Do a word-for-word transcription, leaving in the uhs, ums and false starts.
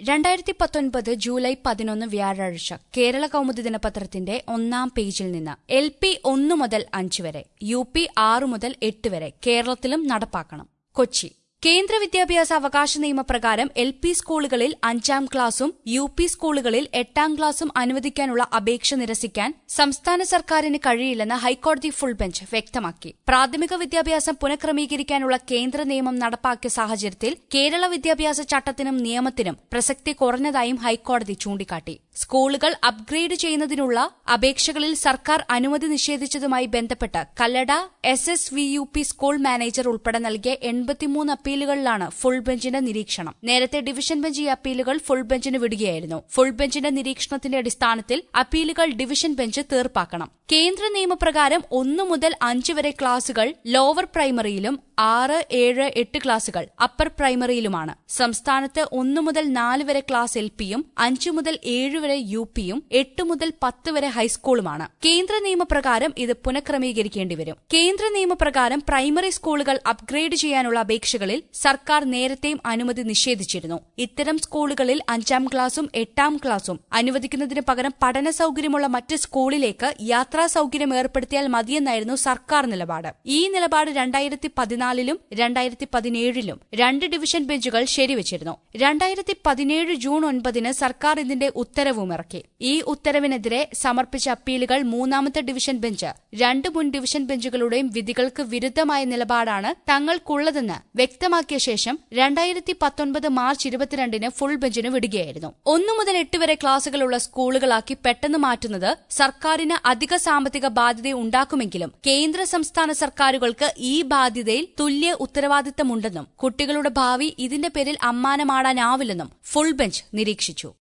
രണ്ടായിരത്തി പത്തൊൻപത് ജൂലൈ പതിനൊന്ന് വ്യാഴാഴ്ച കേരള കൗമുദി ദിനപത്രത്തിന്റെ ഒന്നാം പേജിൽ നിന്ന് എൽ പി ഒന്ന് മുതൽ അഞ്ച് വരെ, യു പി ആറ് മുതൽ എട്ട് വരെ കേരളത്തിലും നടപ്പാക്കണം. കൊച്ചി കേന്ദ്ര വിദ്യാഭ്യാസ അവകാശ നിയമപ്രകാരം എൽ പി സ്കൂളുകളിൽ അഞ്ചാം ക്ലാസും യു പി സ്കൂളുകളിൽ എട്ടാം ക്ലാസും അനുവദിക്കാനുള്ള അപേക്ഷ നിരസിക്കാൻ സംസ്ഥാന സർക്കാരിന് കഴിയില്ലെന്ന് ഹൈക്കോടതി ഫുൾ ബെഞ്ച് വ്യക്തമാക്കി. പ്രാഥമിക വിദ്യാഭ്യാസം പുനഃക്രമീകരിക്കാനുള്ള കേന്ദ്ര നിയമം നടപ്പാക്കിയ സാഹചര്യത്തിൽ കേരള വിദ്യാഭ്യാസ ചട്ടത്തിനും നിയമത്തിനും പ്രസക്തി കുറഞ്ഞതായും ഹൈക്കോടതി ചൂണ്ടിക്കാട്ടി. സ്കൂളുകൾ അപ്ഗ്രേഡ് ചെയ്യുന്നതിനുള്ള അപേക്ഷകളിൽ സർക്കാർ അനുമതി നിഷേധിച്ചതുമായി ബന്ധപ്പെട്ട് Kallada S S V U P school manager ഉൾപ്പെടെ നൽകിയ എൺപത്തിമൂന്ന് അപ്പീലുകളിലാണ് ഫുൾ ബെഞ്ചിന്റെ നിരീക്ഷണം. നേരത്തെ ഡിവിഷൻ ബെഞ്ച് ഈ അപ്പീലുകൾ ഫുൾ ബെഞ്ചിന് വിടുകയായിരുന്നു. ഫുൾ ബെഞ്ചിന്റെ നിരീക്ഷണത്തിന്റെ അടിസ്ഥാനത്തിൽ അപ്പീലുകൾ ഡിവിഷൻ ബെഞ്ച് തീർപ്പാക്കണം. കേന്ദ്ര നിയമപ്രകാരം ഒന്നു മുതൽ അഞ്ച് വരെ ക്ലാസുകൾ ലോവർ പ്രൈമറിയിലും ആറ് ഏഴ് എട്ട് ക്ലാസുകൾ അപ്പർ പ്രൈമറിയിലുമാണ്. സംസ്ഥാനത്ത് ഒന്നു മുതൽ നാല് വരെ ക്ലാസ് എൽ പിയും അഞ്ചു മുതൽ ഏഴ് വരെ യു പിയും എട്ട് മുതൽ പത്ത് വരെ ഹൈസ്കൂളുമാണ്. കേന്ദ്ര നിയമപ്രകാരം ഇത് പുനഃക്രമീകരിക്കേണ്ടി വരും. കേന്ദ്ര നിയമപ്രകാരം പ്രൈമറി സ്കൂളുകൾ അപ്ഗ്രേഡ് ചെയ്യാനുള്ള അപേക്ഷകളിൽ സർക്കാർ നേരത്തെയും അനുമതി നിഷേധിച്ചിരുന്നു. ഇത്തരം സ്കൂളുകളിൽ അഞ്ചാം ക്ലാസും എട്ടാം ക്ലാസും അനുവദിക്കുന്നതിന് പകരം പഠന സൌകര്യമുള്ള മറ്റ് സ്കൂളിലേക്ക് യാത്രാ സൌകര്യം ഏർപ്പെടുത്തിയാൽ മതിയെന്നായിരുന്നു സർക്കാർ നിലപാട്. ഈ നിലപാട് രണ്ടായിരത്തി പതിനാലിലും രണ്ടായിരത്തി പതിനേഴിലും രണ്ട് ഡിവിഷൻ ബെഞ്ചുകൾ ശരിവച്ചിരുന്നു. രണ്ടായിരത്തി പതിനേഴ് ജൂൺ ഒൻപതിന് സർക്കാർ ഇതിന്റെ ഉത്തരവുമിറക്കി. ഈ ഉത്തരവിനെതിരെ സമർപ്പിച്ച അപ്പീലുകൾ മൂന്നാമത്തെ ഡിവിഷൻ ബെഞ്ച് രണ്ട് മുൻ ഡിവിഷൻ ബെഞ്ചുകളുടെയും വിധികൾക്ക് വിരുദ്ധമായ നിലപാടാണ് തങ്ങൾക്കുള്ളതെന്ന് വ്യക്തമാക്കിയ ശേഷം രണ്ടായിരത്തി പത്തൊൻപത് മാർച്ച് ഇരുപത്തിരണ്ടിന് ഫുൾ ബെഞ്ചിന് വിടുകയായിരുന്നു. ഒന്നു മുതൽ എട്ട് വരെ ക്ലാസുകളുള്ള സ്കൂളുകളാക്കി പെട്ടെന്ന് മാറ്റുന്നത് സർക്കാരിന് അധിക സാമ്പത്തിക ബാധ്യത ഉണ്ടാക്കുമെങ്കിലും കേന്ദ്ര സംസ്ഥാന സർക്കാരുകൾക്ക് ഈ ബാധ്യതയിൽ തുല്യ ഉത്തരവാദിത്തമുണ്ടെന്നും കുട്ടികളുടെ ഭാവി ഇതിന്റെ പേരിൽ അമ്മാനമാടാനാവില്ലെന്നും ഫുൾ ബെഞ്ച് നിരീക്ഷിച്ചു.